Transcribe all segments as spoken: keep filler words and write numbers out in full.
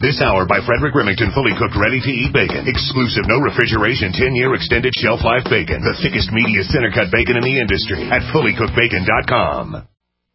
This hour by Frederick Remington, fully cooked, ready-to-eat bacon. Exclusive, no refrigeration, ten-year extended shelf life bacon. The thickest, meatiest, center-cut bacon in the industry at fully cooked bacon dot com.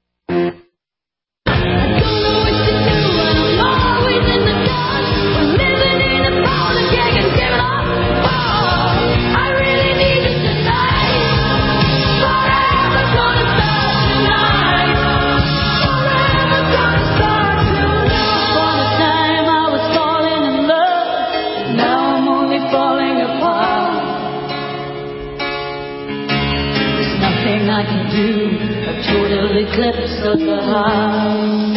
Eclipse of the heart.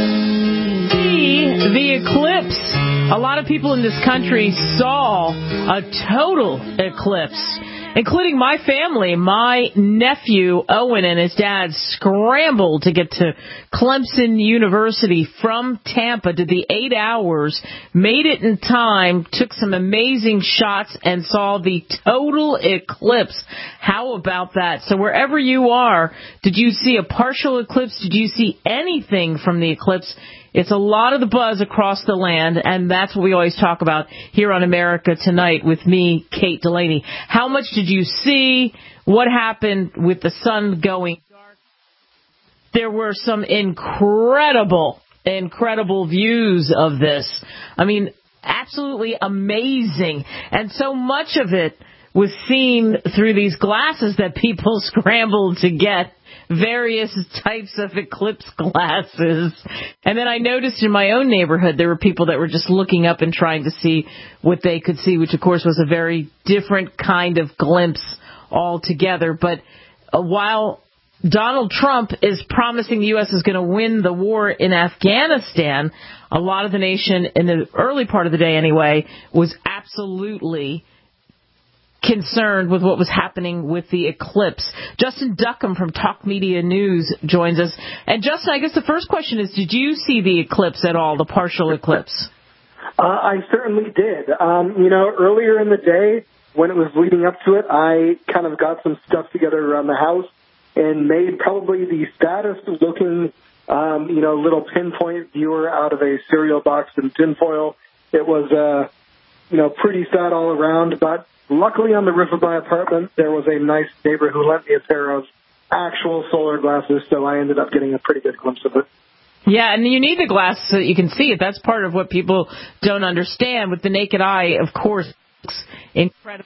See the eclipse. A lot of people in this country saw a total eclipse, including my family. My nephew, Owen, and his dad scrambled to get to Clemson University from Tampa, did the eight hours, made it in time, took some amazing shots, and saw the total eclipse. How about that? So wherever you are, did you see a partial eclipse? Did you see anything from the eclipse? It's a lot of the buzz across the land, and that's what we always talk about here on America Tonight with me, Kate Delaney. How much did you see? What happened with the sun going dark? There were some incredible, incredible views of this. I mean, absolutely amazing. And so much of it was seen through these glasses that people scrambled to get. Various types of eclipse glasses. And then I noticed in my own neighborhood there were people that were just looking up and trying to see what they could see, which of course was a very different kind of glimpse altogether. But uh, while Donald Trump is promising the U S is going to win the war in Afghanistan, a lot of the nation in the early part of the day anyway was absolutely concerned with what was happening with the eclipse. Justin Duckham from Talk Media News joins us. And Justin, I guess the first question is, did you see the eclipse at all, the partial eclipse? Uh, I certainly did. Um, you know, earlier in the day, when it was leading up to it, I kind of got some stuff together around the house and made probably the saddest looking, um, you know, little pinpoint viewer out of a cereal box in tinfoil. It was, uh, you know, pretty sad all around, but luckily, on the roof of my apartment, there was a nice neighbor who lent me a pair of actual solar glasses, so I ended up getting a pretty good glimpse of it. Yeah, and you need the glasses so that you can see it. That's part of what people don't understand. With the naked eye, of course, it looks incredible.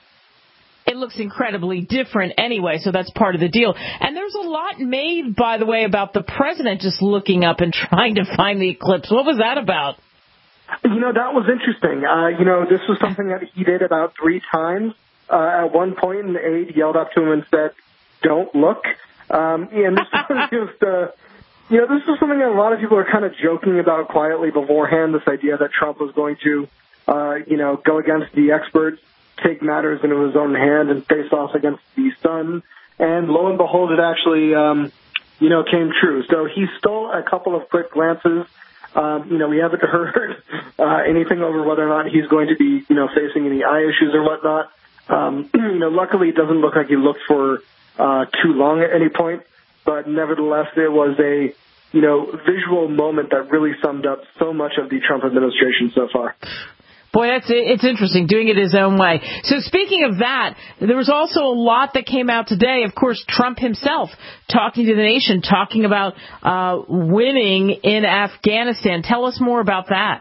It looks incredibly different anyway, so that's part of the deal. And there's a lot made, by the way, about the president just looking up and trying to find the eclipse. What was that about? You know, that was interesting. Uh, you know, this was something that he did about three times. Uh, at one point, an aide yelled up to him and said, "Don't look." Um, and this was just, uh, you know, this was something that a lot of people are kind of joking about quietly beforehand, this idea that Trump was going to, uh, you know, go against the experts, take matters into his own hand, and face off against the sun. And lo and behold, it actually, um, you know, came true. So he stole a couple of quick glances. Um, you know, we haven't heard uh, anything over whether or not he's going to be, you know, facing any eye issues or whatnot. Um, you know, luckily it doesn't look like he looked for uh, too long at any point, but nevertheless there was a, you know, visual moment that really summed up so much of the Trump administration so far. Boy, that's it's interesting, doing it his own way. So speaking of that, there was also a lot that came out today. Of course, Trump himself talking to the nation, talking about uh, winning in Afghanistan. Tell us more about that.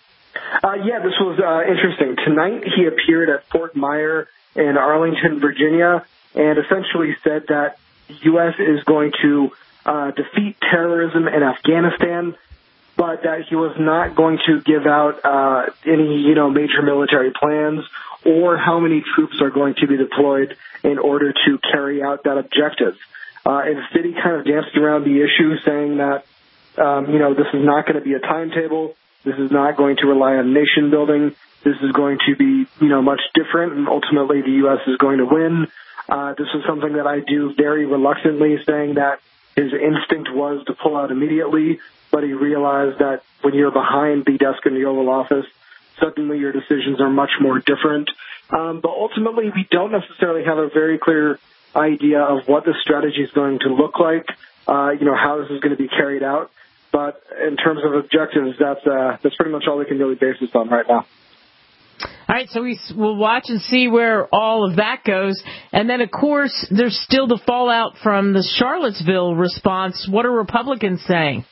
Uh, yeah, this was uh, interesting. Tonight he appeared at Fort Myer in Arlington, Virginia, and essentially said that the U S is going to uh, defeat terrorism in Afghanistan, but that he was not going to give out uh, any, you know, major military plans or how many troops are going to be deployed in order to carry out that objective. Uh, instead, he kind of danced around the issue, saying that, um, you know, this is not going to be a timetable. This is not going to rely on nation building. This is going to be, you know, much different, and ultimately the U S is going to win. Uh, this is something that I do very reluctantly, saying that his instinct was to pull out immediately, but he realized that when you're behind the desk in the Oval Office, suddenly your decisions are much more different. Um, but ultimately, we don't necessarily have a very clear idea of what the strategy is going to look like, uh, you know, how this is going to be carried out. But in terms of objectives, that's uh, that's pretty much all we can really base this on right now. All right, so we will watch and see where all of that goes. And then, of course, there's still the fallout from the Charlottesville response. What are Republicans saying?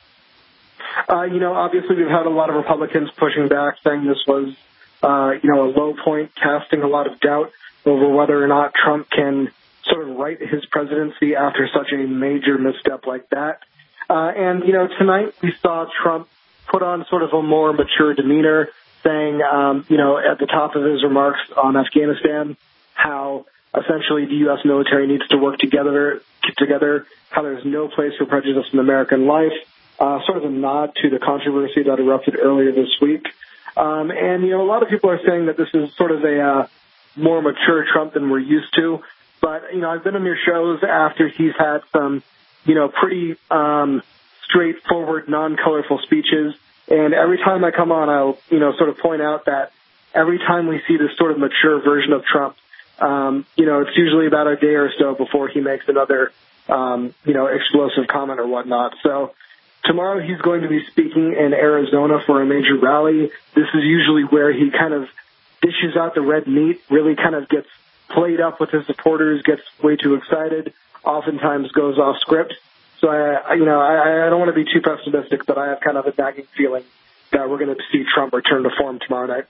Uh, you know, obviously we've had a lot of Republicans pushing back, saying this was, uh, you know, a low point, casting a lot of doubt over whether or not Trump can sort of right his presidency after such a major misstep like that. Uh, and, you know, tonight we saw Trump put on sort of a more mature demeanor, saying, um, you know, at the top of his remarks on Afghanistan, how essentially the U S military needs to work together, together, how there's no place for prejudice in American life, uh, sort of a nod to the controversy that erupted earlier this week. Um, and, you know, a lot of people are saying that this is sort of a uh, more mature Trump than we're used to. But, you know, I've been on your shows after he's had some, you know, pretty um, straightforward, non-colorful speeches. And every time I come on, I'll, you know, sort of point out that every time we see this sort of mature version of Trump, um, you know, it's usually about a day or so before he makes another, um, you know, explosive comment or whatnot. So tomorrow he's going to be speaking in Arizona for a major rally. This is usually where he kind of dishes out the red meat, really kind of gets played up with his supporters, gets way too excited, oftentimes goes off script. So, I, you know, I, I don't want to be too pessimistic, but I have kind of a nagging feeling that we're going to see Trump return to form tomorrow night.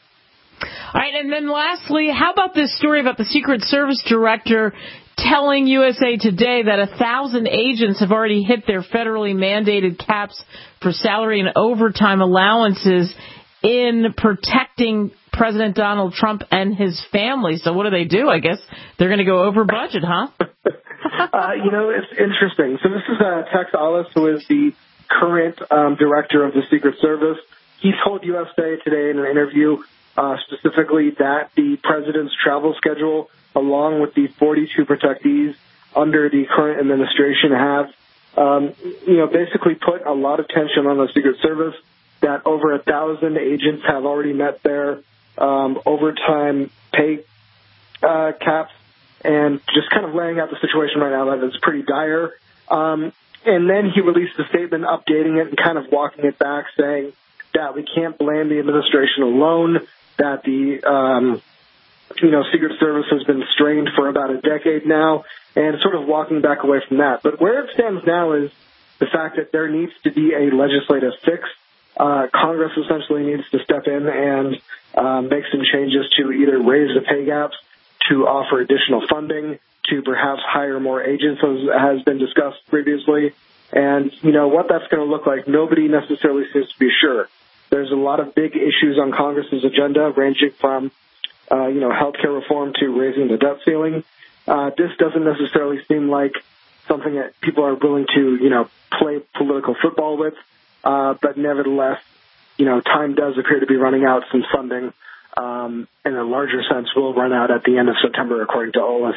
All right, and then lastly, how about this story about the Secret Service director telling U S A Today that a thousand agents have already hit their federally mandated caps for salary and overtime allowances in protecting President Donald Trump and his family? So what do they do? I guess they're going to go over budget, huh? uh, you know, it's interesting. So this is uh, Tex Ellis, who is the current um, director of the Secret Service. He told U S A Today in an interview uh, specifically that the president's travel schedule, along with the forty-two protectees under the current administration, have, um, you know, basically put a lot of tension on the Secret Service, that over a thousand agents have already met their um, overtime pay uh, caps, and just kind of laying out the situation right now that is pretty dire. Um, and then he released a statement updating it and kind of walking it back, saying that we can't blame the administration alone, that the um, you know Secret Service has been strained for about a decade now, and sort of walking back away from that. But where it stands now is the fact that there needs to be a legislative fix. Uh, Congress essentially needs to step in and um, make some changes to either raise the pay gaps, to offer additional funding, to perhaps hire more agents, as has been discussed previously. And, you know, what that's going to look like, nobody necessarily seems to be sure. There's a lot of big issues on Congress's agenda, ranging from, uh, you know, healthcare reform to raising the debt ceiling. Uh, this doesn't necessarily seem like something that people are willing to, you know, play political football with. Uh, but nevertheless, you know, time does appear to be running out. Some funding, um, in a larger sense, will run out at the end of September, according to Ollis.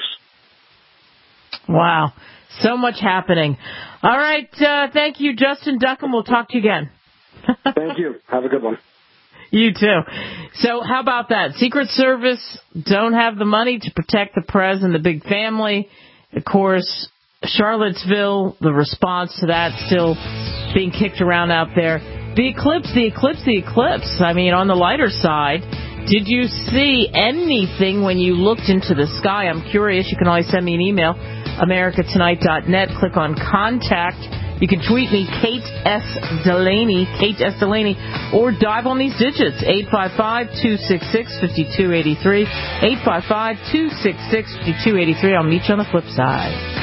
Wow. So much happening. All right. Uh, thank you, Justin Duckham. We'll talk to you again. Thank you. Have a good one. You too. So how about that? Secret Service don't have the money to protect the prez and the big family. Of course, Charlottesville, the response to that still being kicked around out there. The eclipse, the eclipse, the eclipse. I mean, on the lighter side, did you see anything when you looked into the sky? I'm curious. You can always send me an email, america tonight dot net. Click on Contact. You can tweet me, Kate S. Delaney, Kate S. Delaney, or dive on these digits, eight five five, two six six, five two eight three, eight five five, two six six, five two eight three. I'll meet you on the flip side.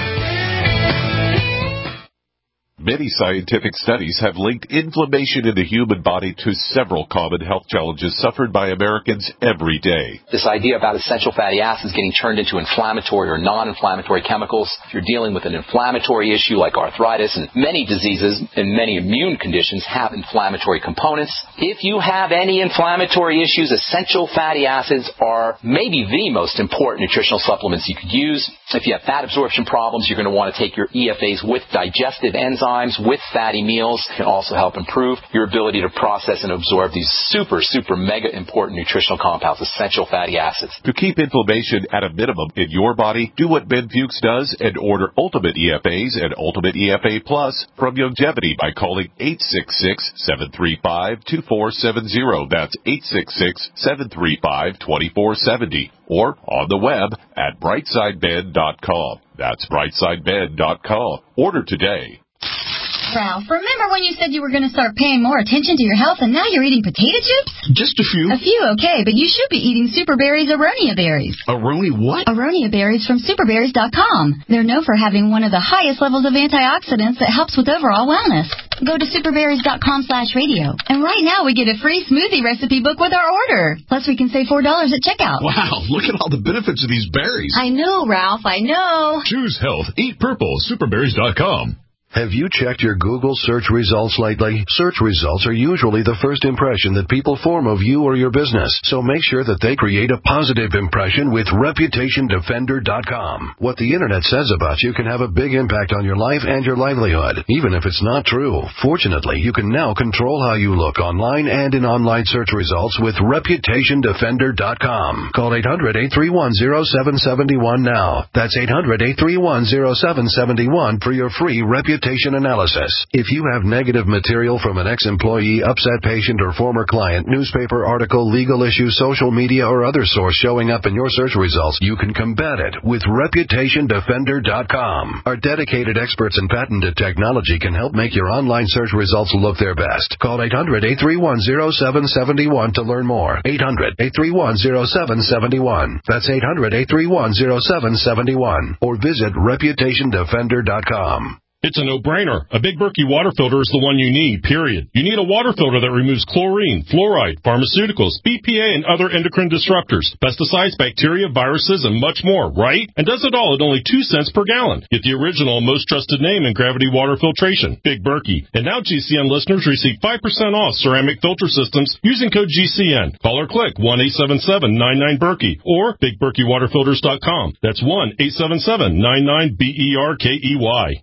Many scientific studies have linked inflammation in the human body to several common health challenges suffered by Americans every day. This idea about essential fatty acids getting turned into inflammatory or non-inflammatory chemicals, if you're dealing with an inflammatory issue like arthritis, and many diseases and many immune conditions have inflammatory components. If you have any inflammatory issues, essential fatty acids are maybe the most important nutritional supplements you could use. If you have fat absorption problems, you're going to want to take your E F As with digestive enzymes. enzymes with fatty meals can also help improve your ability to process and absorb these super, super mega important nutritional compounds, essential fatty acids. To keep inflammation at a minimum in your body, do what Ben Fuchs does and order Ultimate E F As and Ultimate E F A Plus from Youngevity by calling eight six six, seven three five, two four seven zero. That's eight six six, seven three five, two four seven zero. Or on the web at brightside ben dot com. That's brightside ben dot com. Order today. Ralph, remember when you said you were going to start paying more attention to your health and now you're eating potato chips? Just a few. A few, okay, but you should be eating Superberry's Aronia berries. Aroni what? Aronia berries from superberries dot com. They're known for having one of the highest levels of antioxidants that helps with overall wellness. Go to superberries dot com slash radio. And right now we get a free smoothie recipe book with our order. Plus we can save four dollars at checkout. Wow, look at all the benefits of these berries. I know, Ralph, I know. Choose health. Eat purple. superberries dot com. Have you checked your Google search results lately? Search results are usually the first impression that people form of you or your business, so make sure that they create a positive impression with reputation defender dot com. What the Internet says about you can have a big impact on your life and your livelihood, even if it's not true. Fortunately, you can now control how you look online and in online search results with reputation defender dot com. Call eight hundred, eight three one, zero seven seven one now. That's eight hundred, eight three one, zero seven seven one for your free reputation analysis. If you have negative material from an ex-employee, upset patient, or former client, newspaper article, legal issue, social media, or other source showing up in your search results, you can combat it with reputation defender dot com. Our dedicated experts in patented technology can help make your online search results look their best. Call eight hundred, eight three one, zero seven seven one to learn more. eight hundred, eight three one, zero seven seven one. That's eight hundred, eight three one, zero seven seven one. Or visit reputation defender dot com. It's a no-brainer. A Big Berkey water filter is the one you need, period. You need a water filter that removes chlorine, fluoride, pharmaceuticals, B P A, and other endocrine disruptors, pesticides, bacteria, viruses, and much more, right? And does it all at only two cents per gallon. Get the original and most trusted name in gravity water filtration, Big Berkey. And now G C N listeners receive five percent off ceramic filter systems using code G C N. Call or click one eight seven seven, nine nine, Berkey or big berkey water filters dot com. That's one eight seven seven, nine nine, B E R K E Y.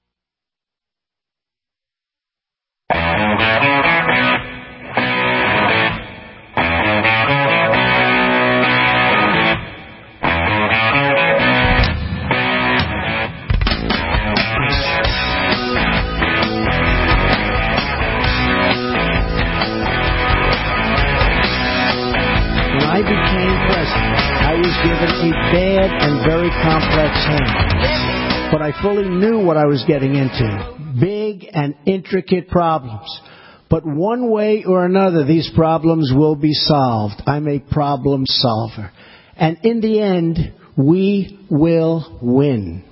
I became president, I was given a bad and very complex hand. But I fully knew what I was getting into. Big and intricate problems. But one way or another, these problems will be solved. I'm a problem solver. And in the end, we will win.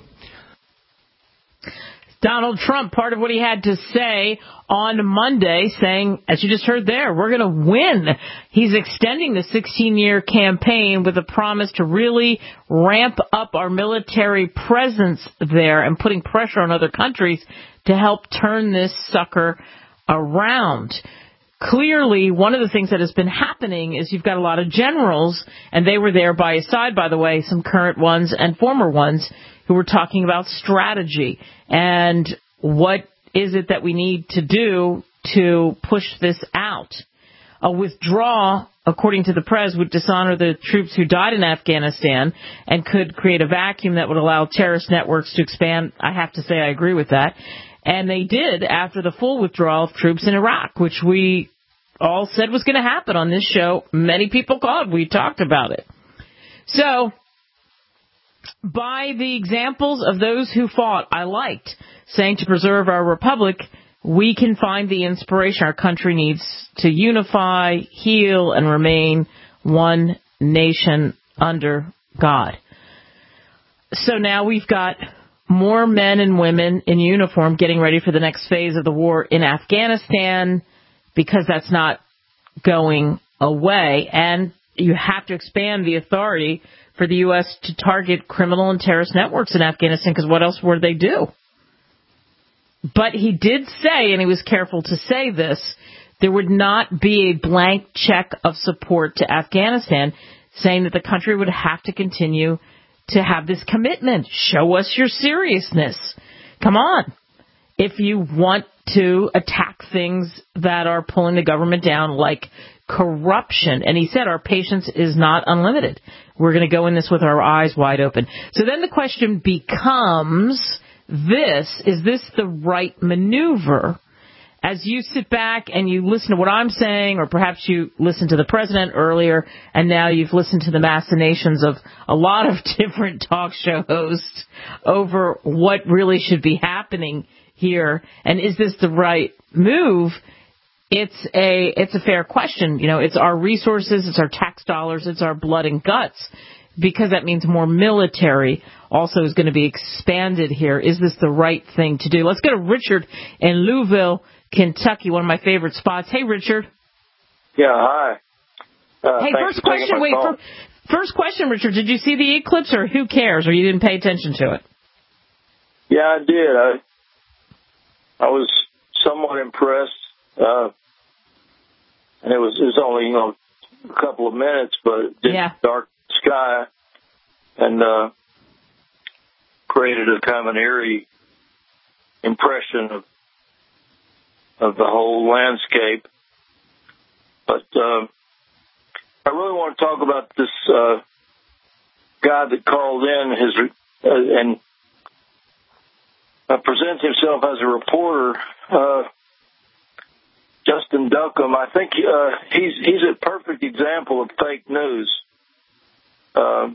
Donald Trump, part of what he had to say on Monday, saying, as you just heard there, we're going to win. He's extending the sixteen-year campaign with a promise to really ramp up our military presence there and putting pressure on other countries to help turn this sucker around. Clearly, one of the things that has been happening is you've got a lot of generals, and they were there by his side, by the way, some current ones and former ones, who were talking about strategy and what is it that we need to do to push this out. A withdrawal, according to the press, would dishonor the troops who died in Afghanistan and could create a vacuum that would allow terrorist networks to expand. I have to say I agree with that. And they did after the full withdrawal of troops in Iraq, which we all said was going to happen on this show. Many people called. We talked about it. So, by the examples of those who fought, I liked saying to preserve our republic, we can find the inspiration our country needs to unify, heal, and remain one nation under God. So now we've got more men and women in uniform getting ready for the next phase of the war in Afghanistan because that's not going away. And you have to expand the authority for the U S to target criminal and terrorist networks in Afghanistan, because what else would they do? But he did say, and he was careful to say this, there would not be a blank check of support to Afghanistan, saying that the country would have to continue to have this commitment. Show us your seriousness. Come on. if you want to attack things that are pulling the government down, like corruption. And he said our patience is not unlimited. We're going to go in this with our eyes wide open. So then the question becomes this, is this the right maneuver? As you sit back and you listen to what I'm saying, or perhaps you listened to the president earlier, and now you've listened to the machinations of a lot of different talk show hosts over what really should be happening here, and is this the right move? It's a it's a fair question. You know, it's our resources, it's our tax dollars, it's our blood and guts, because that means more military also is going to be expanded here. Is this the right thing to do? Let's go to Richard in Louisville, Kentucky, one of my favorite spots. Hey, Richard. Yeah, hi. Uh, hey, first question. Wait, for, first question, Richard. Did you see the eclipse, or who cares, or you didn't pay attention to it? Yeah, I did. I I was somewhat impressed, uh, and it was it was only you know a couple of minutes, but it did yeah. dark sky and uh, created a kind of an eerie impression of. of the whole landscape. But uh, I really want to talk about this uh, guy that called in his uh, and uh, presents himself as a reporter, uh, Justin Duckham. I think uh, he's he's a perfect example of fake news. Uh,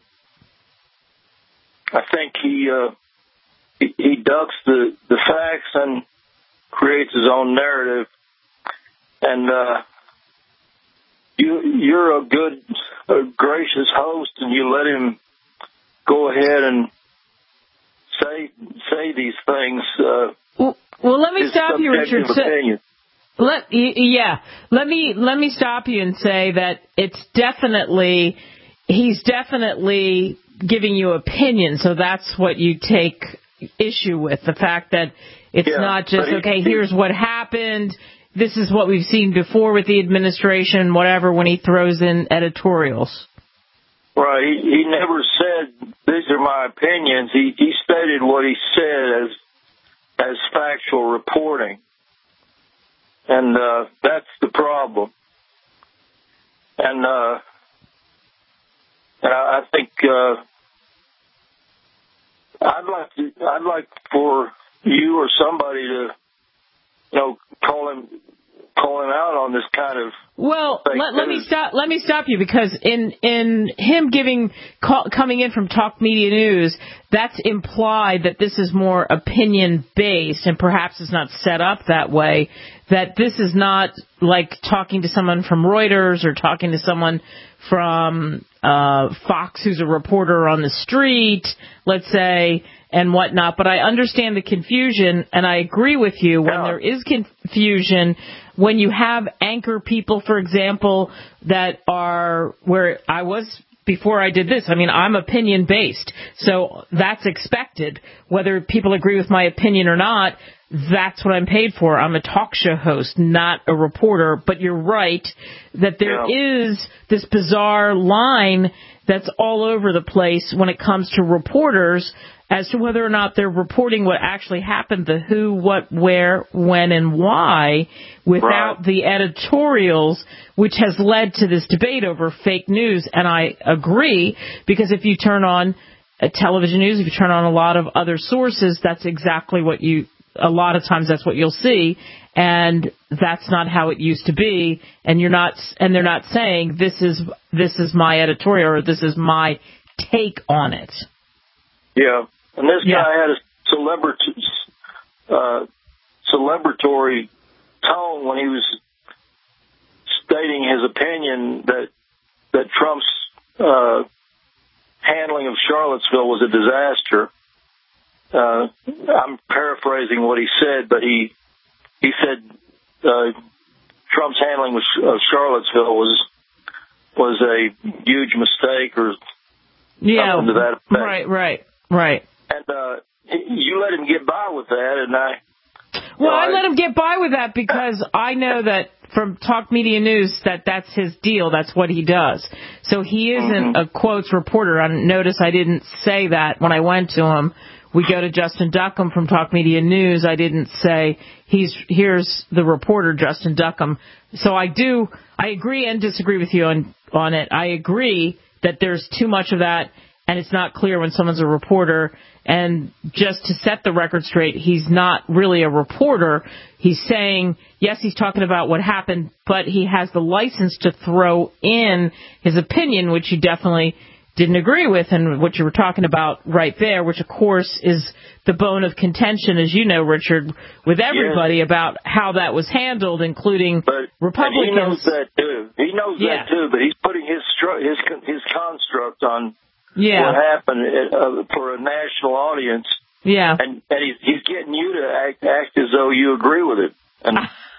I think he, uh, he he ducks the, the facts and creates his own narrative, and uh, you, you're a good, a gracious host, and you let him go ahead and say say these things. Uh, well, well, let me stop you, Richard. So, let yeah, let me let me stop you and say that it's definitely he's definitely giving you opinion. So that's what you take issue with, the fact that it's yeah, not just, he, okay, he, here's what happened, this is what we've seen before with the administration, whatever, when he throws in editorials. Right. He, he never said, these are my opinions. He, he stated what he said as as factual reporting. And uh, that's the problem. And, uh, and I, I think uh, I'd like to, I'd like for you or somebody to, you know, call him, call him out on this kind of. Well, let, let me stop. Let me stop you, because in in him giving call, coming in from Talk Media News, that's implied that this is more opinion based, and perhaps it's not set up that way. That this is not like talking to someone from Reuters or talking to someone from uh, Fox, who's a reporter on the street, let's say, and whatnot. But I understand the confusion, and I agree with you when yeah. there is confusion, when you have anchor people, for example, that are where I was before I did this. I mean, I'm opinion based, so that's expected. Whether people agree with my opinion or not, that's what I'm paid for. I'm a talk show host, not a reporter. But you're right that there yeah. is this bizarre line that's all over the place when it comes to reporters as to whether or not they're reporting what actually happened, the who, what, where, when, and why, without right. the editorials, which has led to this debate over fake news. And I agree, because if you turn on uh, television news, if you turn on a lot of other sources, that's exactly what you, a lot of times that's what you'll see. And that's not how it used to be. And you're not, and they're not saying this is, this is my editorial or this is my take on it. Yeah. And this yeah. guy had a celebrity, uh, celebratory tone when he was stating his opinion that that Trump's uh, handling of Charlottesville was a disaster. Uh, I'm paraphrasing what he said, but he he said uh, Trump's handling of Charlottesville was was a huge mistake or yeah, something to that effect. Right, right, right. And uh, you let him get by with that, and I. Well, uh, I let him get by with that because I know that from Talk Media News that that's his deal. That's what he does. So he isn't mm-hmm. a quotes reporter. I notice I didn't say that when I went to him we go to Justin Duckham from Talk Media News. I didn't say he's here's the reporter, Justin Duckham. So I do, I agree and disagree with you on, on it. I agree that there's too much of that, and it's not clear when someone's a reporter. And just to set the record straight, he's not really a reporter. He's saying, yes, he's talking about what happened, but he has the license to throw in his opinion, which you definitely didn't agree with, and what you were talking about right there, which, of course, is the bone of contention, as you know, Richard, with everybody yeah. about how that was handled, including but, Republicans. He knows that, too. He knows yeah. that, too, but he's putting his his his construct on yeah. what happened uh, for a national audience. Yeah. And, and he's, he's getting you to act, act as though you agree with it. And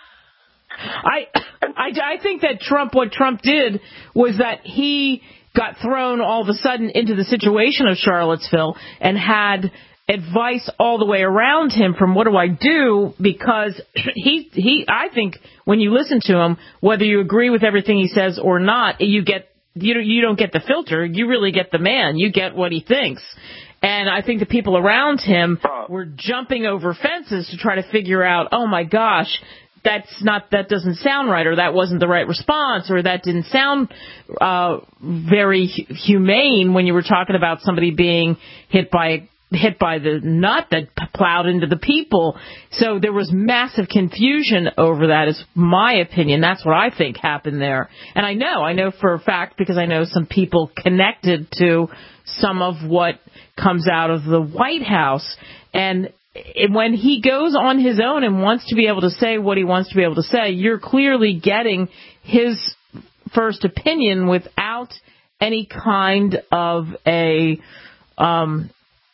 I, I, I think that Trump, what Trump did was that he got thrown all of a sudden into the situation of Charlottesville and had advice all the way around him from what do I do, because he, he, I think when you listen to him, whether you agree with everything he says or not, you get, you don't, you don't get the filter, you really get the man, you get what he thinks. And I think the people around him were jumping over fences to try to figure out, oh my gosh, that's not, that doesn't sound right, or that wasn't the right response, or that didn't sound uh, very humane when you were talking about somebody being hit by hit by the nut that plowed into the people. So there was massive confusion over that, is my opinion. That's what I think happened there. And I know, I know for a fact, because I know some people connected to some of what comes out of the White House. And when he goes on his own and wants to be able to say what he wants to be able to say, you're clearly getting his first opinion without any kind of a um,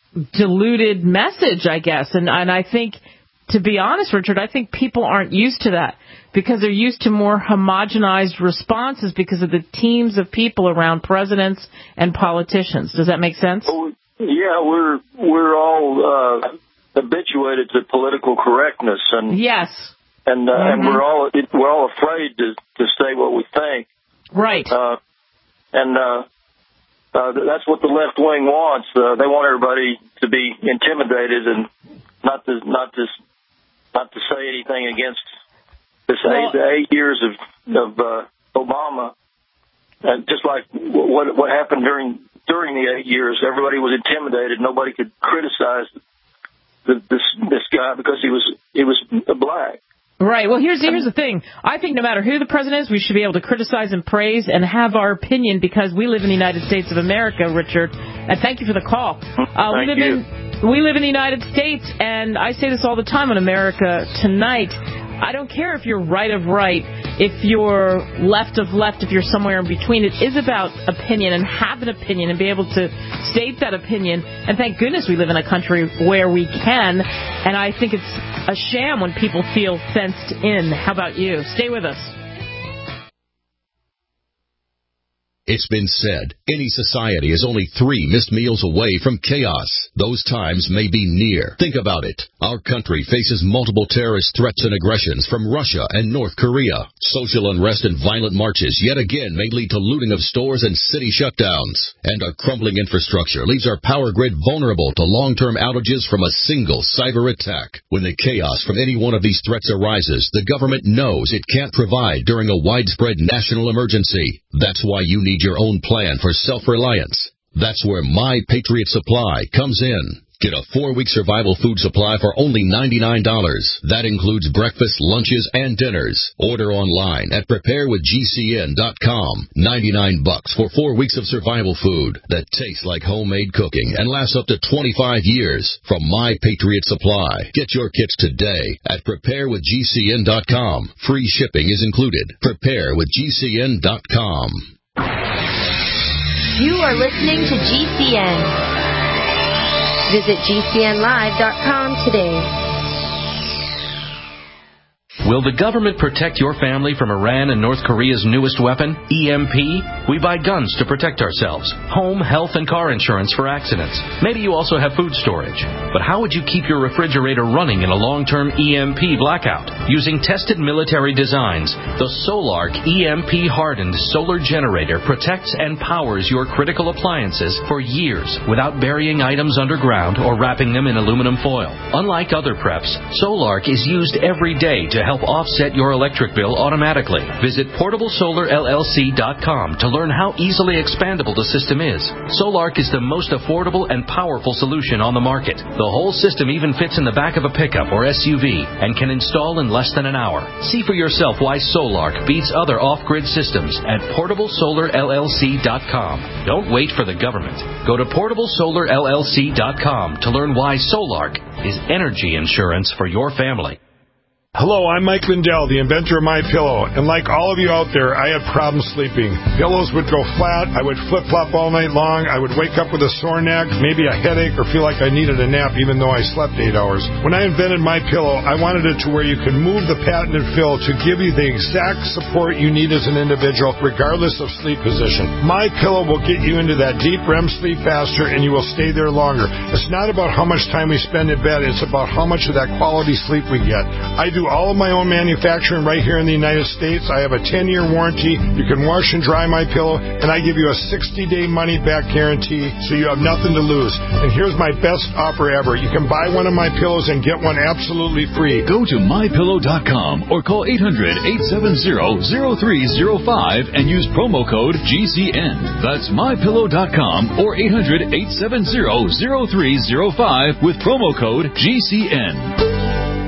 diluted message, I guess. And, and I think, to be honest, Richard, I think people aren't used to that because they're used to more homogenized responses because of the teams of people around presidents and politicians. Does that make sense? Oh, yeah, we're we're all uh, habituated to political correctness, and yes, and uh, mm-hmm. and we're all we're all afraid to to say what we think. Right. Uh, and uh, uh, that's what the left wing wants. Uh, they want everybody to be intimidated and not to not to not to say anything against this well, eight, the eight years of of uh, Obama. And just like what what happened during during the eight years, everybody was intimidated. Nobody could criticize the, this this guy because he was he was black. Right. Well, here's here's the thing. I think no matter who the president is, we should be able to criticize and praise and have our opinion because we live in the United States of America, Richard. And thank you for the call. Uh, we live you. in we live in the United States, and I say this all the time on America Tonight. I don't care if you're right of right, if you're left of left, if you're somewhere in between. It is about opinion, and have an opinion and be able to state that opinion. And thank goodness we live in a country where we can. And I think it's a sham when people feel fenced in. How about you? Stay with us. It's been said, any society is only three missed meals away from chaos. Those times may be near. Think about it. Our country faces multiple terrorist threats and aggressions from Russia and North Korea. Social unrest and violent marches yet again may lead to looting of stores and city shutdowns. And our crumbling infrastructure leaves our power grid vulnerable to long-term outages from a single cyber attack. When the chaos from any one of these threats arises, the government knows it can't provide during a widespread national emergency. That's why you need your own plan for self-reliance. That's where My Patriot Supply comes in. Get a four-week survival food supply for only ninety-nine dollars. That includes breakfast, lunches, and dinners. Order online at prepare with G C N dot com. ninety-nine bucks for four weeks of survival food that tastes like homemade cooking and lasts up to twenty-five years from My Patriot Supply. Get your kits today at prepare with G C N dot com. Free shipping is included. prepare with G C N dot com. You are listening to G C N. Visit G C N live dot com today. Will the government protect your family from Iran and North Korea's newest weapon, E M P? We buy guns to protect ourselves, home, health, and car insurance for accidents. Maybe you also have food storage. But how would you keep your refrigerator running in a long-term E M P blackout? Using tested military designs, the Solark E M P-hardened solar generator protects and powers your critical appliances for years without burying items underground or wrapping them in aluminum foil. Unlike other preps, Solark is used every day to help offset your electric bill automatically. Visit portable solar L L C dot com to learn how easily expandable the system is. Solark is the most affordable and powerful solution on the market. The whole system even fits in the back of a pickup or S U V and can install in less than an hour. See for yourself why Solark beats other off-grid systems at portable solar L L C dot com. Don't wait for the government. Go to portable solar L L C dot com to learn why Solark is energy insurance for your family. Hello, I'm Mike Lindell, the inventor of MyPillow, and like all of you out there, I had problems sleeping. Pillows would go flat, I would flip-flop all night long, I would wake up with a sore neck, maybe a headache, or feel like I needed a nap even though I slept eight hours. When I invented MyPillow, I wanted it to where you could move the patented fill to give you the exact support you need as an individual, regardless of sleep position. MyPillow will get you into that deep R E M sleep faster, and you will stay there longer. It's not about how much time we spend in bed, it's about how much of that quality sleep we get. I do all of my own manufacturing right here in the United States. I have a ten-year warranty. You can wash and dry my pillow, and I give you a sixty-day money-back guarantee, so you have nothing to lose. And here's my best offer ever. You can buy one of my pillows and get one absolutely free. Go to my pillow dot com or call eight hundred, eight seven zero, zero three zero five and use promo code G C N. That's my pillow dot com or eight hundred, eight seven zero, zero three zero five with promo code G C N.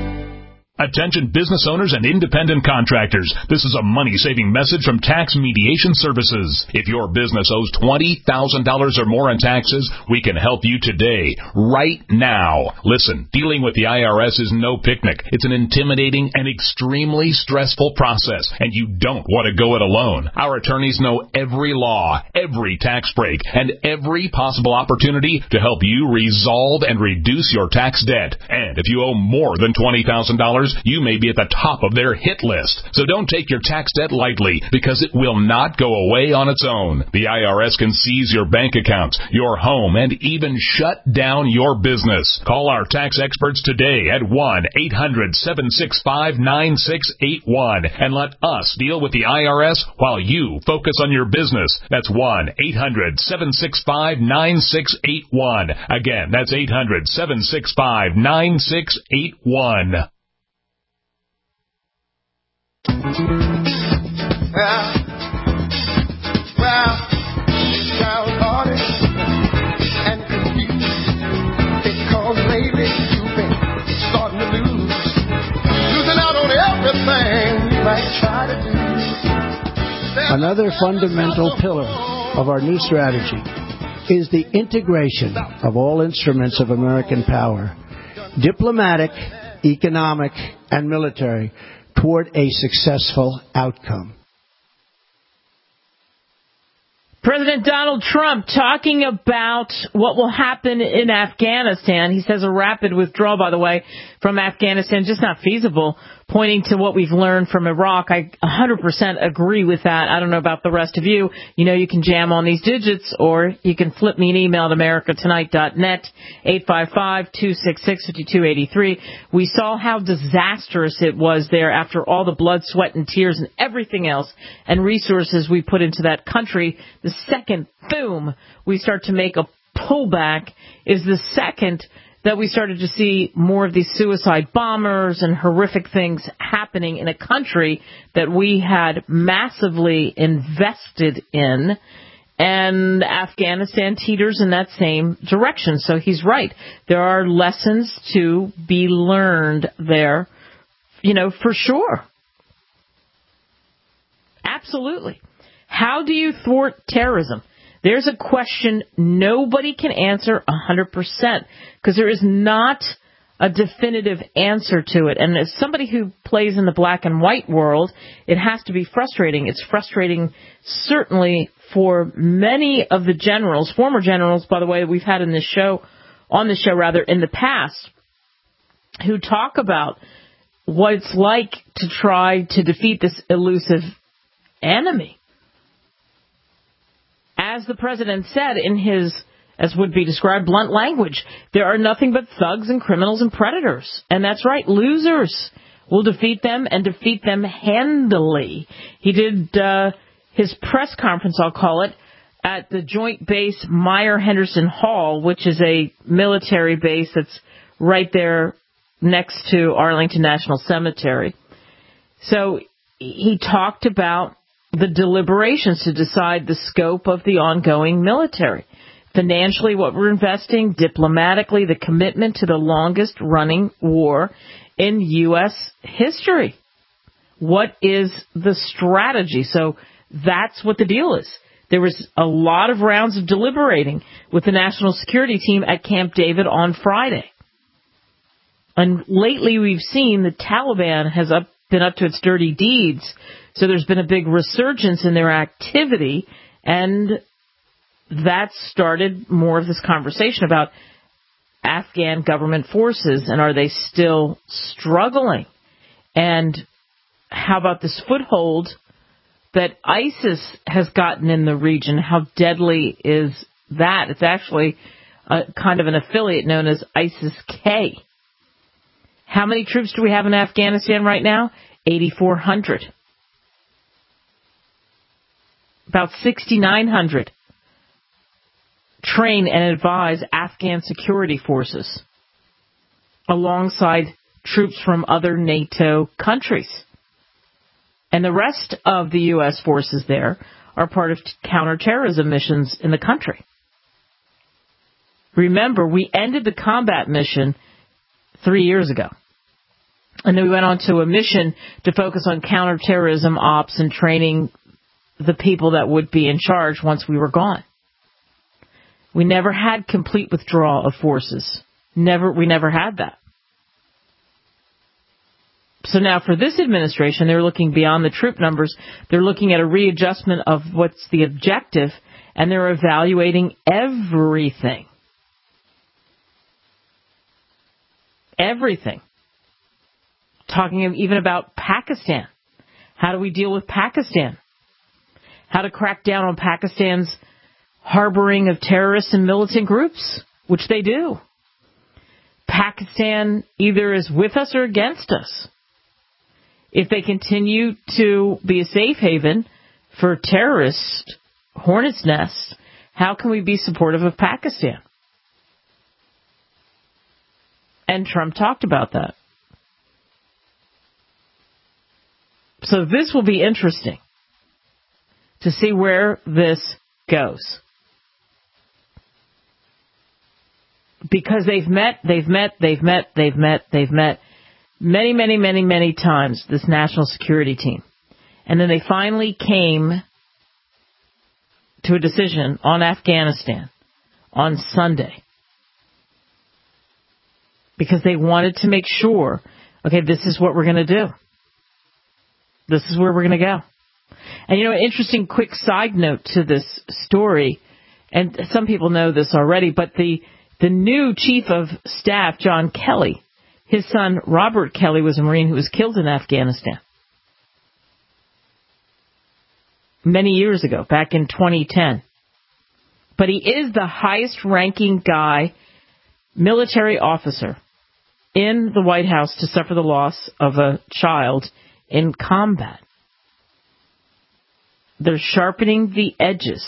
Attention business owners and independent contractors. This is a money-saving message from Tax Mediation Services. If your business owes twenty thousand dollars or more in taxes, we can help you today, right now. Listen, dealing with the I R S is no picnic. It's an intimidating and extremely stressful process, and you don't want to go it alone. Our attorneys know every law, every tax break, and every possible opportunity to help you resolve and reduce your tax debt. And if you owe more than twenty thousand dollars, you may be at the top of their hit list. So don't take your tax debt lightly, because it will not go away on its own. The I R S can seize your bank accounts, your home, and even shut down your business. Call our tax experts today at one eight hundred, seven six five, nine six eight one and let us deal with the I R S while you focus on your business. That's one eight hundred, seven six five, nine six eight one. Again, that's eight hundred, seven six five, nine six eight one. Well, well, downhearted and confused because lately you've been starting to lose, losing out on everything you might try to do. Another fundamental pillar of our new strategy is the integration of all instruments of American power, diplomatic, economic, and military, toward a successful outcome. President Donald Trump talking about what will happen in Afghanistan. He says a rapid withdrawal, by the way, from Afghanistan, just not feasible, pointing to what we've learned from Iraq. I one hundred percent agree with that. I don't know about the rest of you. You know, you can jam on these digits, or you can flip me an email at america tonight dot net, eight five five, two six six, five two eight three. We saw how disastrous it was there after all the blood, sweat, and tears and everything else and resources we put into that country. The second, boom, we start to make a pullback is the second that we started to see more of these suicide bombers and horrific things happening in a country that we had massively invested in. And Afghanistan teeters in that same direction. So he's right. There are lessons to be learned there, you know, for sure. Absolutely. How do you thwart terrorism? There's a question nobody can answer one hundred percent because there is not a definitive answer to it. And as somebody who plays in the black and white world, it has to be frustrating. It's frustrating certainly for many of the generals, former generals, by the way, we've had in this show, on the show rather, in the past, who talk about what it's like to try to defeat this elusive enemy. As the president said in his, as would be described, blunt language, there are nothing but thugs and criminals and predators. And that's right, losers. We'll defeat them and defeat them handily. He did uh, his press conference, I'll call it, at the Joint Base Meyer-Henderson Hall, which is a military base that's right there next to Arlington National Cemetery. So he talked about the deliberations to decide the scope of the ongoing military. Financially, what we're investing, diplomatically, the commitment to the longest-running war in U S history. What is the strategy? So that's what the deal is. There was a lot of rounds of deliberating with the national security team at Camp David on Friday. And lately we've seen the Taliban has up, been up to its dirty deeds, so there's been a big resurgence in their activity, and that started more of this conversation about Afghan government forces, and are they still struggling? And how about this foothold that ISIS has gotten in the region? How deadly is that? It's actually a, kind of an affiliate known as ISIS-K. How many troops do we have in Afghanistan right now? eighty-four hundred. About sixty-nine hundred train and advise Afghan security forces alongside troops from other NATO countries. And the rest of the U S forces there are part of counterterrorism missions in the country. Remember, we ended the combat mission three years ago. And then we went on to a mission to focus on counterterrorism ops and training the people that would be in charge once we were gone. We never had complete withdrawal of forces. Never, we never had that. So now for this administration, they're looking beyond the troop numbers. They're looking at a readjustment of what's the objective, and they're evaluating everything. Everything. Talking even about Pakistan. How do we deal with Pakistan? How to crack down on Pakistan's harboring of terrorists and militant groups, which they do. Pakistan either is with us or against us. If they continue to be a safe haven for terrorist hornet's nests, how can we be supportive of Pakistan? And Trump talked about that. So this will be interesting to see where this goes. Because they've met, they've met, they've met, they've met, they've met many, many, many, many times, this national security team. And then they finally came to a decision on Afghanistan on Sunday. Because they wanted to make sure, okay, this is what we're going to do. This is where we're going to go. And, you know, an interesting quick side note to this story, and some people know this already, but the, the new chief of staff, John Kelly, his son Robert Kelly was a Marine who was killed in Afghanistan many years ago, back in twenty ten. But he is the highest-ranking guy, military officer, in the White House to suffer the loss of a child in combat. They're sharpening the edges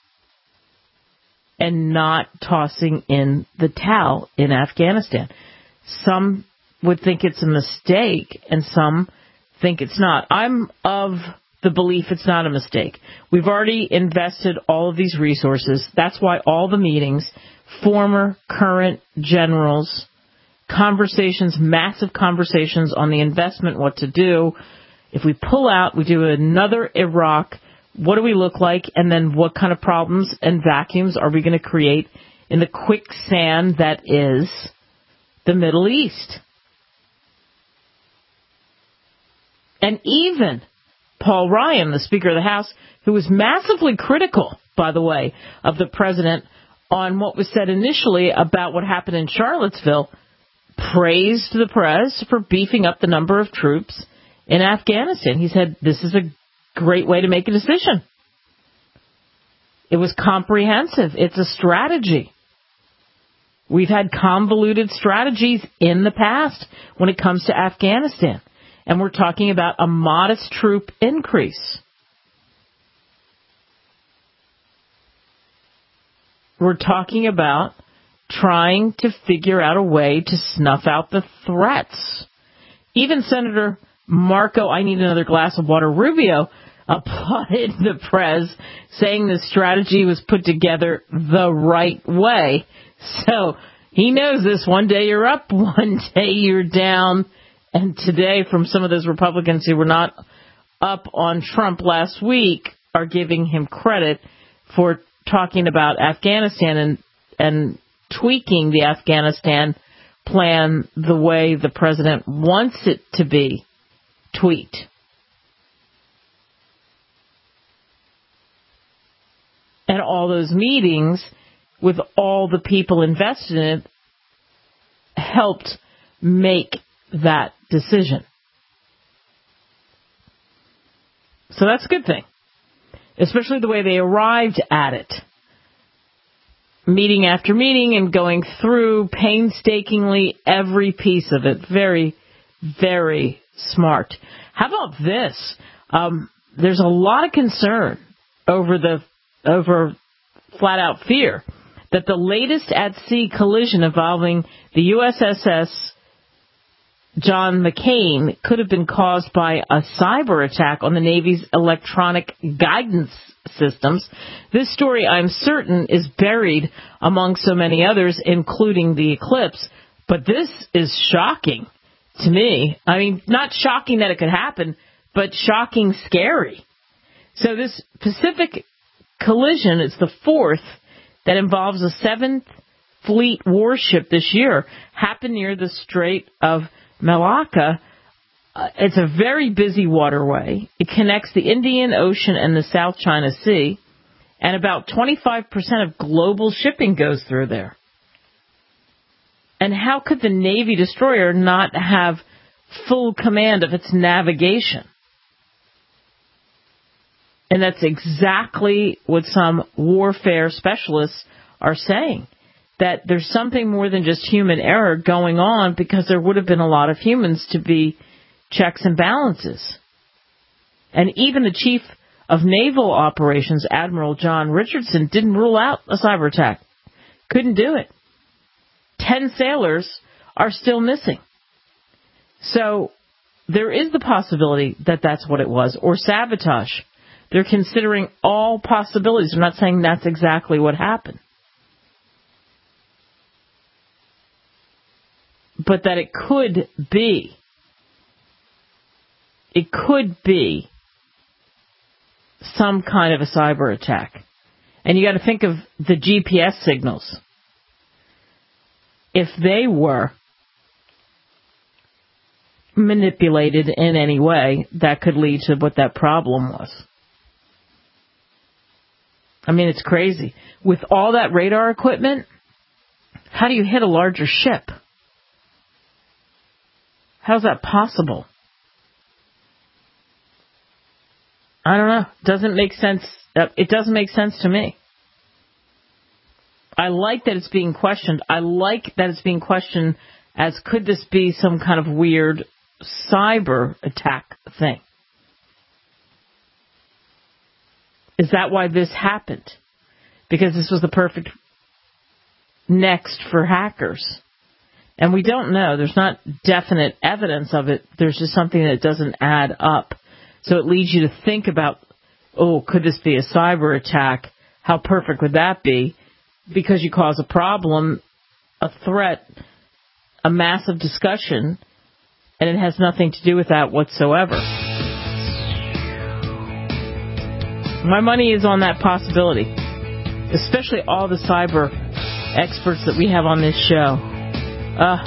and not tossing in the towel in Afghanistan. Some would think it's a mistake, and some think it's not. I'm of the belief it's not a mistake. We've already invested all of these resources. That's why all the meetings, former, current generals, conversations, massive conversations on the investment, what to do. If we pull out, we do another Iraq, what do we look like, and then what kind of problems and vacuums are we going to create in the quicksand that is the Middle East? And even Paul Ryan, the Speaker of the House, who was massively critical, by the way, of the president on what was said initially about what happened in Charlottesville, praised the press for beefing up the number of troops in Afghanistan. He said this is a great way to make a decision. It was comprehensive. It's a strategy. We've had convoluted strategies in the past when it comes to Afghanistan. And we're talking about a modest troop increase. We're talking about trying to figure out a way to snuff out the threats. Even Senator Marco, I need another glass of water, Rubio, applauded the press, saying the strategy was put together the right way. So he knows this. One day you're up, one day you're down. And today, from some of those Republicans who were not up on Trump last week, are giving him credit for talking about Afghanistan and, and tweaking the Afghanistan plan the way the president wants it to be tweaked. And all those meetings with all the people invested in it helped make that decision. So that's a good thing, especially the way they arrived at it. Meeting after meeting and going through painstakingly every piece of it. Very, very smart. How about this? Um, there's a lot of concern over the over flat-out fear that the latest at-sea collision involving the U S S S John McCain could have been caused by a cyber attack on the Navy's electronic guidance systems. This story, I'm certain, is buried among so many others, including the eclipse. But this is shocking to me. I mean, not shocking that it could happen, but shocking scary. So this Pacific collision is the fourth that involves a seventh Fleet warship this year, happened near the Strait of Malacca. Uh, it's a very busy waterway. It connects the Indian Ocean and the South China Sea, and about twenty-five percent of global shipping goes through there. And how could the Navy destroyer not have full command of its navigation? And that's exactly what some warfare specialists are saying, that there's something more than just human error going on, because there would have been a lot of humans to be checks and balances. And even the chief of naval operations, Admiral John Richardson, didn't rule out a cyber attack. Couldn't do it. Ten sailors are still missing. So there is the possibility that that's what it was, or sabotage. They're considering all possibilities. I'm not saying that's exactly what happened. But that it could be, it could be some kind of a cyber attack. And you got to think of the G P S signals. If they were manipulated in any way, that could lead to what that problem was. I mean, it's crazy. With all that radar equipment, how do you hit a larger ship? How's that possible? I don't know. Doesn't make sense. It doesn't make sense to me. I like that it's being questioned. I like that it's being questioned as, could this be some kind of weird cyber attack thing? Is that why this happened? Because this was the perfect next for hackers. And we don't know. There's not definite evidence of it. There's just something that doesn't add up. So it leads you to think about, oh, could this be a cyber attack? How perfect would that be? Because you cause a problem, a threat, a massive discussion, and it has nothing to do with that whatsoever. My money is on that possibility, especially all the cyber experts that we have on this show. Uh,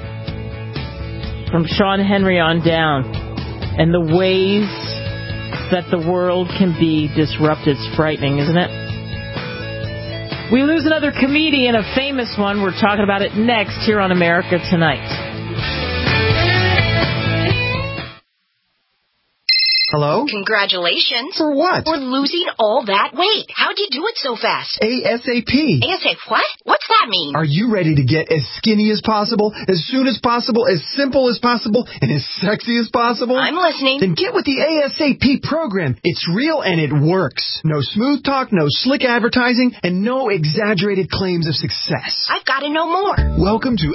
from Sean Henry on down, and the ways that the world can be disrupted. It's frightening, isn't it? We lose another comedian, a famous one. We're talking about it next here on America Tonight. Hello? Congratulations. For what? For losing all that weight. How'd you do it so fast? ASAP. ASAP what? What's that mean? Are you ready to get as skinny as possible, as soon as possible, as simple as possible, and as sexy as possible? I'm listening. Then get with the ASAP program. It's real and it works. No smooth talk, no slick advertising, and no exaggerated claims of success. I've got to know more. Welcome to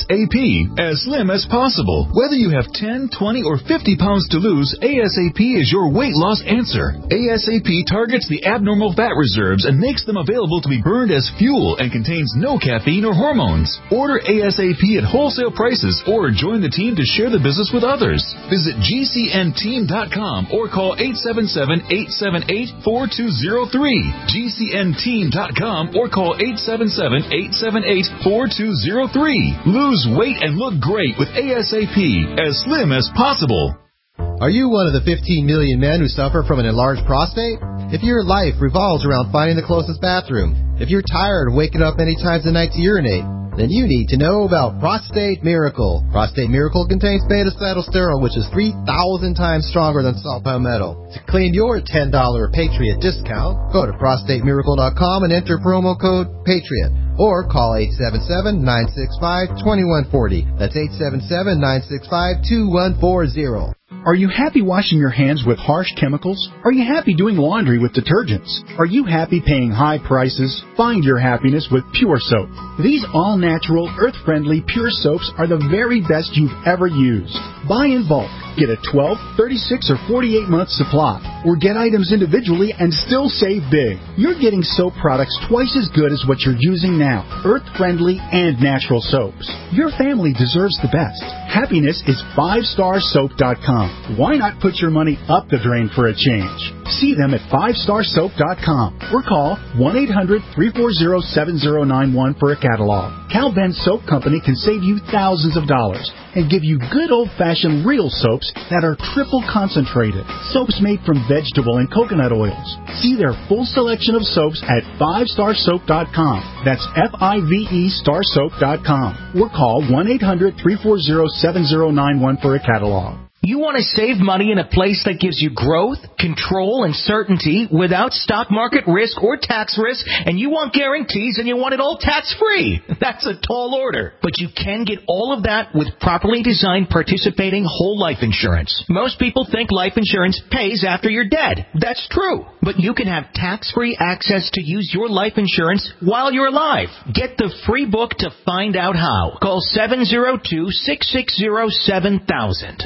ASAP, as slim as possible. Whether you have ten, twenty, or fifty pounds to lose, ASAP is your weight loss answer. ASAP targets the abnormal fat reserves and makes them available to be burned as fuel and contains no caffeine or hormones. Order ASAP at wholesale prices or join the team to share the business with others. Visit G C N team dot com or call eight seven seven, eight seven eight, four two zero three. G C N team dot com or call eight seven seven, eight seven eight, four two zero three. Lose weight and look great with ASAP, as slim as possible. Are you one of the fifteen million men who suffer from an enlarged prostate? If your life revolves around finding the closest bathroom, if you're tired of waking up many times a night to urinate, then you need to know about Prostate Miracle. Prostate Miracle contains beta-cetylsterol, which is three thousand times stronger than salt palmetto. To claim your ten dollars Patriot discount, go to prostate miracle dot com and enter promo code PATRIOT. Or call eight seven seven, nine six five, two one four zero. That's eight seven seven, nine six five, two one four zero. Are you happy washing your hands with harsh chemicals? Are you happy doing laundry with detergents? Are you happy paying high prices? Find your happiness with Pure Soap. These all-natural, earth-friendly Pure Soaps are the very best you've ever used. Buy in bulk. Get a twelve, thirty-six, or forty-eight month supply. Or get items individually and still save big. You're getting soap products twice as good as what you're using now. Earth-friendly and natural soaps. Your family deserves the best. Happiness is five star soap dot com. Why not put your money up the drain for a change? See them at five star soap dot com or call one eight hundred, three four zero, seven zero nine one for a catalog. Cal Ben Soap Company can save you thousands of dollars and give you good old-fashioned real soaps that are triple concentrated. Soaps made from vegetable and coconut oils. See their full selection of soaps at five star soap dot com. That's F I V E star soap dot com. Or call one eight hundred, three four zero, seven zero nine one for a catalog. You want to save money in a place that gives you growth, control, and certainty without stock market risk or tax risk, and you want guarantees and you want it all tax-free. That's a tall order. But you can get all of that with properly designed participating whole life insurance. Most people think life insurance pays after you're dead. That's true. But you can have tax-free access to use your life insurance while you're alive. Get the free book to find out how. Call seven zero two, six six zero, seven thousand.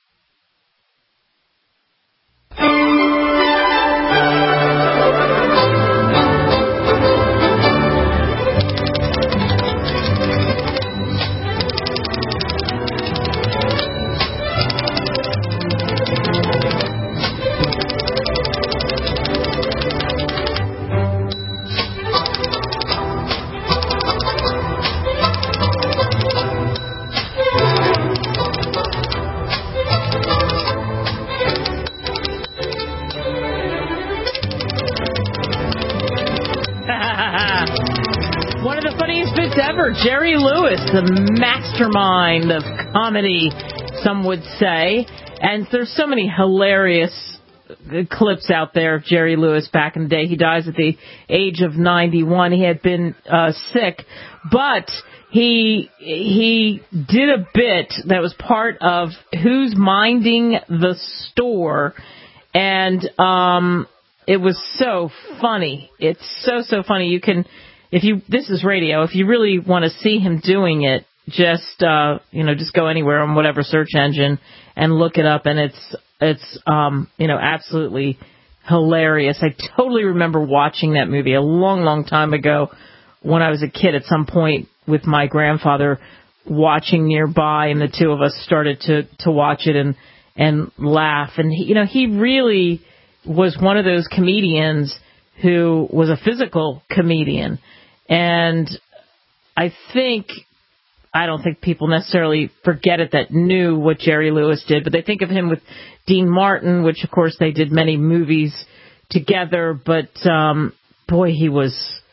Jerry Lewis, the mastermind of comedy, some would say. And there's so many hilarious clips out there of Jerry Lewis back in the day. He dies at the age of ninety-one. He had been uh, sick, but he he did a bit that was part of Who's Minding the Store, and um, it was so funny. It's so, so funny. You can... If you, this is radio, if you really want to see him doing it, just, uh, you know, just go anywhere on whatever search engine and look it up. And it's, it's, um, you know, absolutely hilarious. I totally remember watching that movie a long, long time ago when I was a kid at some point with my grandfather watching nearby, and the two of us started to, to watch it and, and laugh. And, he, you know, he really was one of those comedians who was a physical comedian. And I think, I don't think people necessarily forget it that knew what Jerry Lewis did, but they think of him with Dean Martin, which of course they did many movies together. But um, boy, he was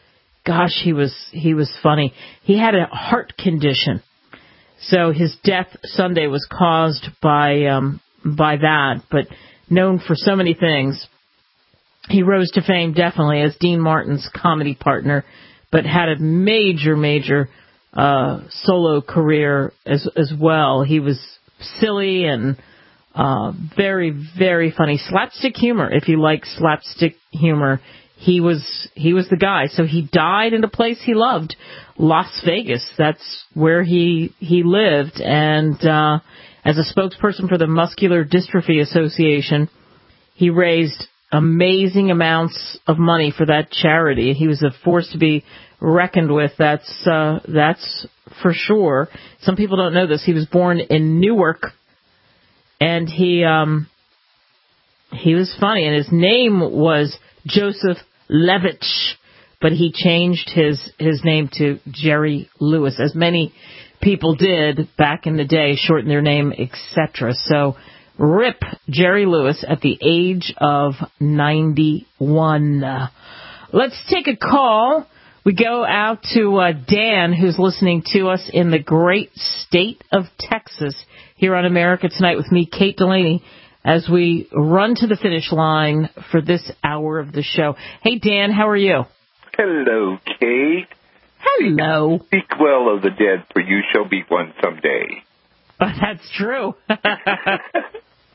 gosh, he was he was funny. He had a heart condition, so his death Sunday was caused by um, by that. But known for so many things, he rose to fame definitely as Dean Martin's comedy partner, but had a major, major uh, solo career as as well. He was silly and uh, very, very funny. Slapstick humor, if you like slapstick humor, he was he was the guy. So he died in a place he loved, Las Vegas. That's where he he lived. And uh, as a spokesperson for the Muscular Dystrophy Association, he raised amazing amounts of money for that charity. He was a force to be reckoned with. That's uh, that's for sure. Some people don't know this. He was born in Newark, and he um, he was funny, and his name was Joseph Levitch, but he changed his his name to Jerry Lewis, as many people did back in the day, shorten their name, et cetera. So rip Jerry Lewis at the age of ninety-one. Uh, let's take a call. We go out to uh, Dan, who's listening to us in the great state of Texas, here on America Tonight with me, Kate Delaney, as we run to the finish line for this hour of the show. Hey, Dan, how are you? Hello, Kate. Hello. Speak well of the dead, for you shall be one someday. Oh, that's true. That's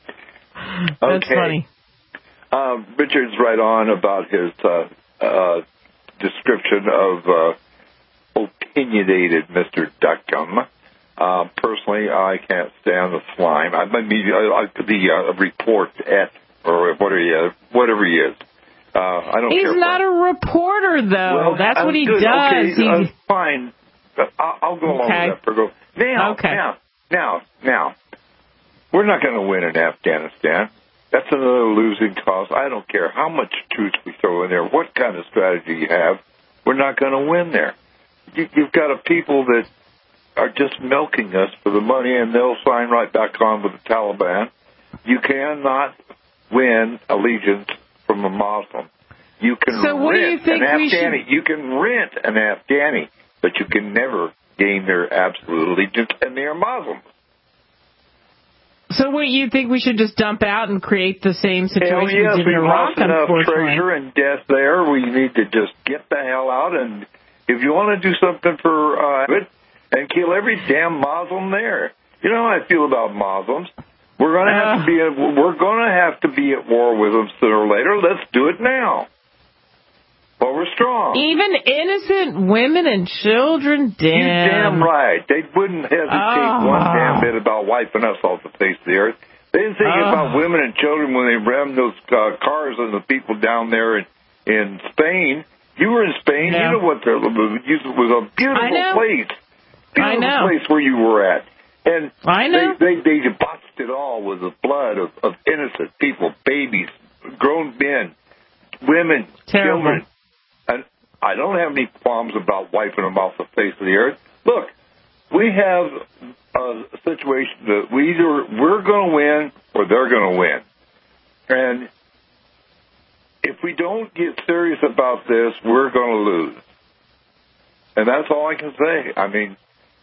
okay. funny. Um, Richard's right on about his uh, uh, description of uh, opinionated Mister Duckham. Uh, personally, I can't stand the slime. I mean, uh, the uh, report at or whatever he is. Whatever he is. Uh, I don't He's care not what. a reporter, though. Well, That's uh, what he good. does. Okay, he... uh, fine. I'll, I'll go along okay. with that. For go. Now, okay. now, now, now, we're not going to win in Afghanistan. That's another losing cause. I don't care how much truth we throw in there, what kind of strategy you have. We're not going to win there. You, you've got a people that are just milking us for the money, and they'll sign right back on with the Taliban. You cannot win allegiance from a Muslim. You can so what rent do you think an we Afghani. should... You can rent an Afghani, but you can never gain their absolute allegiance, and they are Muslims. So what, you think we should just dump out and create the same situation Hell yes, we did in we've Iraq, lost enough unfortunately? treasure and death there. We need to just get the hell out, and if you want to do something for uh, good, and kill every damn Muslim there. You know how I feel about Muslims. We're going to have uh, to be at, we're going to have to be at war with them sooner or later. Let's do it now. Well, we're strong. Even innocent women and children, damn. You damn right. They wouldn't hesitate oh. one damn bit about wiping us off the face of the earth. They didn't think oh. about women and children when they rammed those uh, cars and the people down there in, in Spain. You were in Spain. Yeah. You know what? It was a beautiful place. I know. place where you were at. And I know. They, they, they botched it all with the blood of, of innocent people, babies, grown men, women, Terrible. children. And I don't have any qualms about wiping them off the face of the earth. Look, we have a situation that we either we're going to win or they're going to win. And if we don't get serious about this, we're going to lose. And that's all I can say. I mean,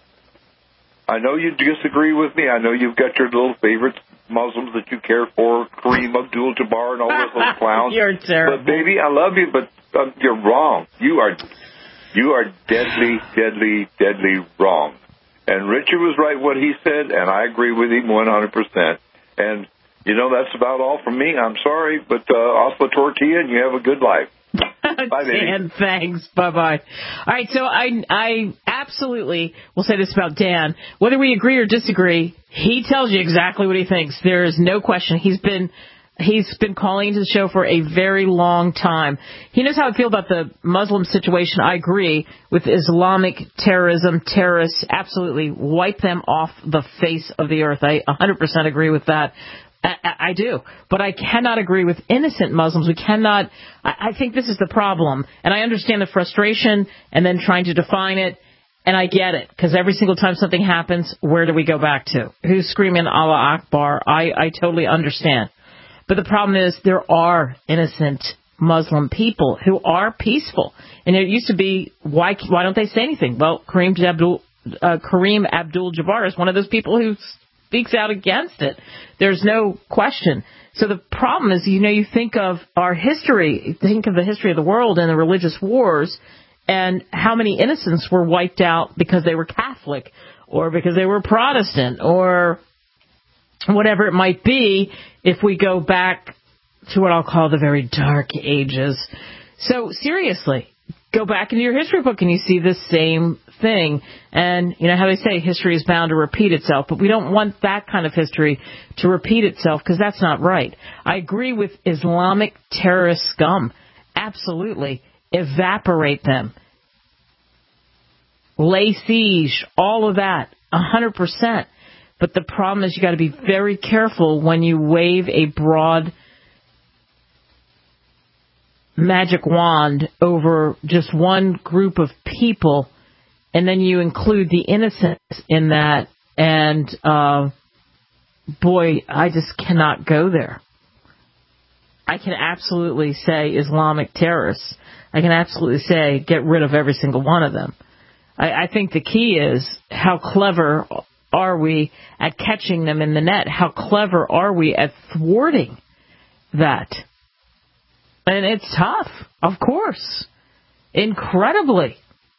I know you disagree with me. I know you've got your little favorites, Muslims that you care for, Kareem Abdul-Jabbar and all those little clowns. You're terrible. But, baby, I love you, but uh, you're wrong. You are you are deadly, deadly, deadly wrong. And Richard was right what he said, and I agree with him one hundred percent. And, you know, that's about all from me. I'm sorry, but uh, off the tortilla, and you have a good life. Bye, baby. Dan, thanks. Bye-bye. All right, so I I absolutely will say this about Dan. Whether we agree or disagree, he tells you exactly what he thinks. There is no question. He's been he's been calling into the show for a very long time. He knows how I feel about the Muslim situation. I agree with Islamic terrorism, terrorists. Absolutely wipe them off the face of the earth. I one hundred percent agree with that. I, I do, but I cannot agree with innocent Muslims. We cannot. I, I think this is the problem, and I understand the frustration and then trying to define it, and I get it, because every single time something happens, where do we go back to? Who's screaming Allah Akbar? I, I totally understand. But the problem is there are innocent Muslim people who are peaceful. And it used to be, why why don't they say anything? Well, Kareem Abdul uh, Kareem Abdul-Jabbar is one of those people who speaks out against it. There's no question. So the problem is, you know, you think of our history, think of the history of the world and the religious wars, and how many innocents were wiped out because they were Catholic or because they were Protestant or whatever it might be, if we go back to what I'll call the very dark ages. So seriously, go back into your history book and you see the same thing. And you know how they say history is bound to repeat itself, but we don't want that kind of history to repeat itself because that's not right. I agree with Islamic terrorist scum. Absolutely. Evaporate them. Lay siege, all of that, one hundred percent. But the problem is you got to be very careful when you wave a broad magic wand over just one group of people, and then you include the innocents in that. And, uh, boy, I just cannot go there. I can absolutely say Islamic terrorists. I can absolutely say get rid of every single one of them. I, I think the key is how clever are we at catching them in the net? How clever are we at thwarting that? And it's tough, of course. Incredibly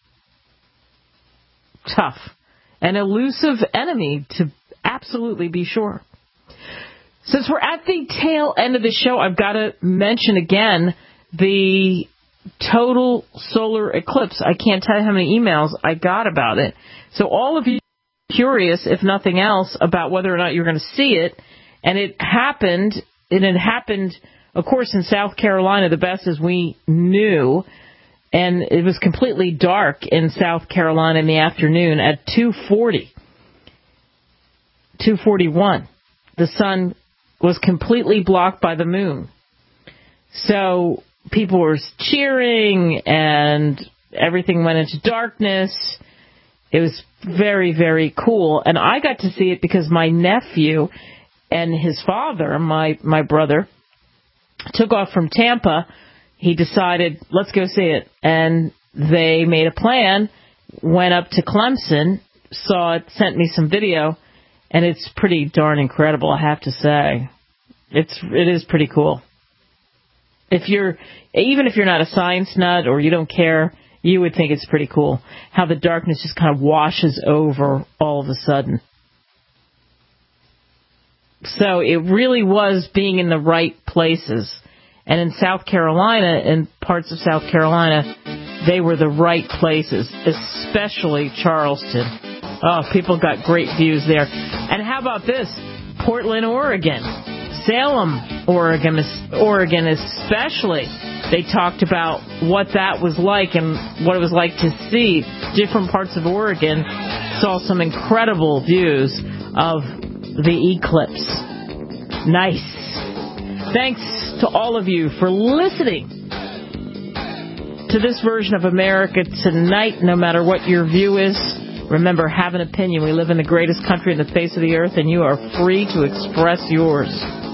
tough. An elusive enemy, to absolutely be sure. Since we're at the tail end of the show, I've got to mention again the total solar eclipse. I can't tell you how many emails I got about it. So all of you are curious, if nothing else, about whether or not you're going to see it. And it happened, and it happened, of course, in South Carolina, the best as we knew. And it was completely dark in South Carolina in the afternoon at two forty, two forty-one. The sun was completely blocked by the moon. So people were cheering and everything went into darkness. It was very, very cool. And I got to see it because my nephew and his father, my, my brother, took off from Tampa. He decided, let's go see it. And they made a plan, went up to Clemson, saw it, sent me some video, and it's pretty darn incredible, I have to say. It's, it is pretty cool. If you're, even if you're not a science nut or you don't care, you would think it's pretty cool how the darkness just kind of washes over all of a sudden. So it really was being in the right places. And in South Carolina, in parts of South Carolina, they were the right places, especially Charleston. Oh, people got great views there. And how about this? Portland, Oregon. Salem, Oregon, Oregon especially. They talked about what that was like and what it was like to see different parts of Oregon. Saw some incredible views of the eclipse. Nice. Thanks to all of you for listening to this version of America Tonight, no matter what your view is. Remember, have an opinion. We live in the greatest country in the face of the earth, and you are free to express yours.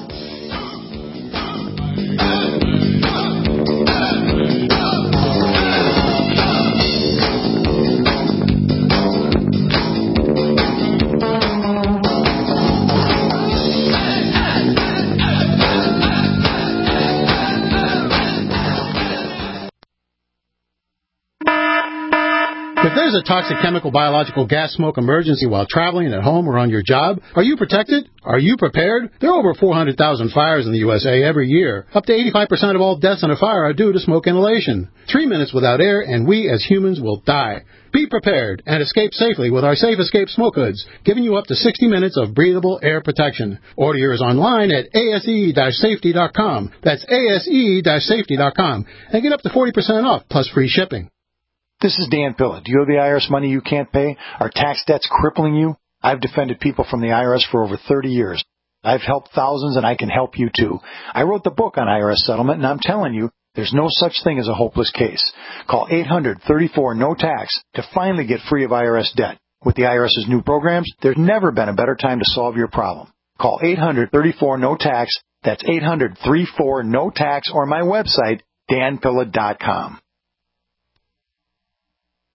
If there's a toxic chemical, biological, gas, smoke emergency while traveling at home or on your job, are you protected? Are you prepared? There are over four hundred thousand fires in the U S A every year. Up to eighty-five percent of all deaths in a fire are due to smoke inhalation. Three minutes without air and we as humans will die. Be prepared and escape safely with our Safe Escape Smoke Hoods, giving you up to sixty minutes of breathable air protection. Order yours online at A S E safety dot com. That's A S E safety dot com. And get up to forty percent off plus free shipping. This is Dan Pilla. Do you owe the I R S money you can't pay? Are tax debts crippling you? I've defended people from the I R S for over thirty years. I've helped thousands, and I can help you, too. I wrote the book on I R S settlement, and I'm telling you, there's no such thing as a hopeless case. Call eight hundred thirty-four no tax to finally get free of I R S debt. With the IRS's new programs, there's never been a better time to solve your problem. Call eight hundred thirty-four no tax. That's eight hundred thirty-four no tax, or my website, dan pilla dot com.